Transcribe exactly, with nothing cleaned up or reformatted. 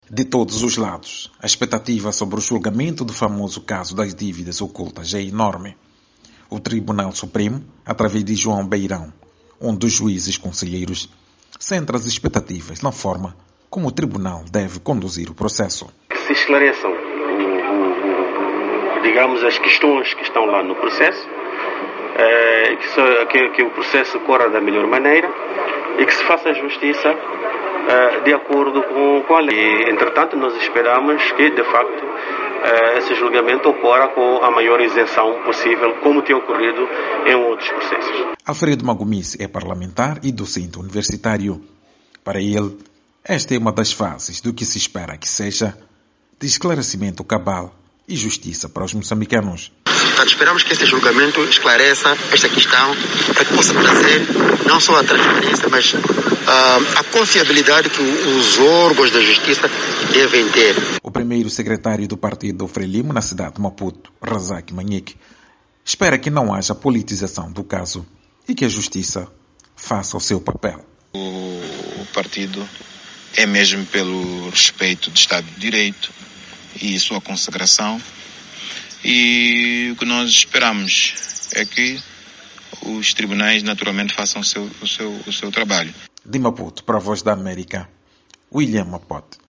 De todos os lados, a expectativa sobre o julgamento do famoso caso das dívidas ocultas é enorme. O Tribunal Supremo, através de João Beirão, um dos juízes conselheiros, centra as expectativas na forma como o tribunal deve conduzir o processo. Que se esclareçam, o, o, o, digamos, as questões que estão lá no processo, é, que, se, que, que o processo corra da melhor maneira e que se faça justiça é, de acordo com, com a lei. E, entretanto, nós esperamos que, de facto, é, esse julgamento ocorra com a maior isenção possível, como tem ocorrido em outros processos. Alfredo Magomice é parlamentar e docente universitário. Para ele, esta é uma das fases do que se espera que seja de esclarecimento cabal e justiça para os moçambicanos. Portanto, esperamos que esse julgamento esclareça esta questão para que possa trazer não só a transparência, mas uh, a confiabilidade que os órgãos da justiça devem ter. O primeiro secretário do partido Frelimo na cidade de Maputo, Razak Manhique, espera que não haja politização do caso e que a justiça faça o seu papel. O partido é mesmo pelo respeito do Estado de Direito e sua consagração, e o que nós esperamos é que os tribunais naturalmente façam o seu, o seu, o seu trabalho. De Maputo para a Voz da América, William Mapote.